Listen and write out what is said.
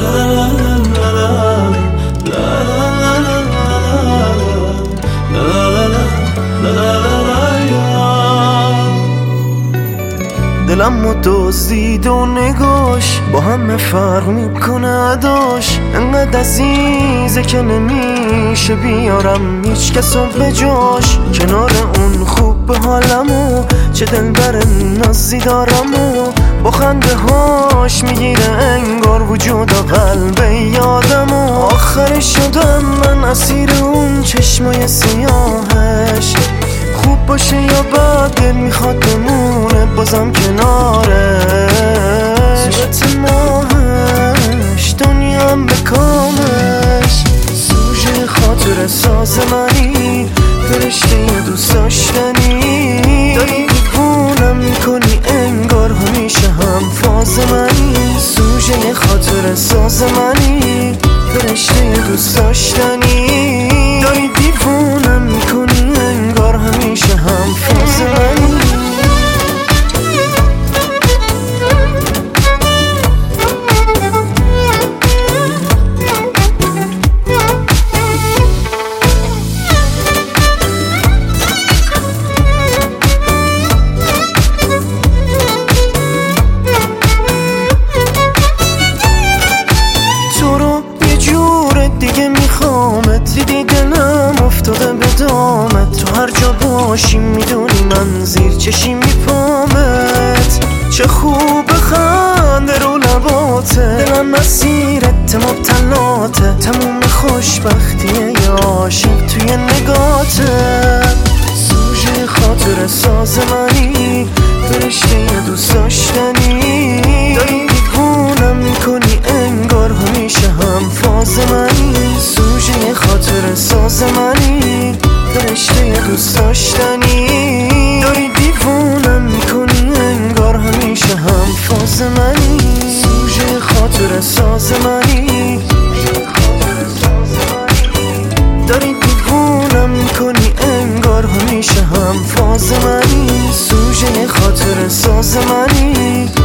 دلم رو دزدید و نگاش با همه فرق میکنه داش، انقدر عزیزه که نمیشه بیارم هیچ کسو به جاش. کنار اون خوب به حالمو چه دلبر نازی دارم و با خنده هاش میگیره انگار وجود و قلب یادمو. آخر شدم من اسیر اون چشمای سیاهش، خوب باشه یا بد دل میخواد بمونه بازم کنارش. صورت ماهش دنیام به کامش، سوژه خاطر ساز منی، فرشته دوست داشتنی. داری دیوونم میکنی انگار همیشه هم فاز منی، سوژه خاطر ساز منی، فرشته دوست داشتنی. داری دیوونم میکنی انگار همیشه هم فاز منی. دیگه میخوامت، دیدی دلم افتاده به دامت. تو هر جا باشی میدونی من زیر چشی میپامت. چه خوب خنده رو لباته، دلم مسیرت مبتلاته. تموم خوشبختیه یا عاشق توی نگاته. سوژه خاطر ساز منی، فرشته دوست داشتنی. داری دیوونم میکنی انگار همیشه هم فاز منی، سوژه خاطر ساز منی، فرشته دوست داشتنی. داری دیوونم میکنی انگار همیشه هم فاز منی، سوژه خاطر ساز منی. داری دیوونم میکنی انگار همیشه هم فاز منی، سوژه خاطر ساز منی.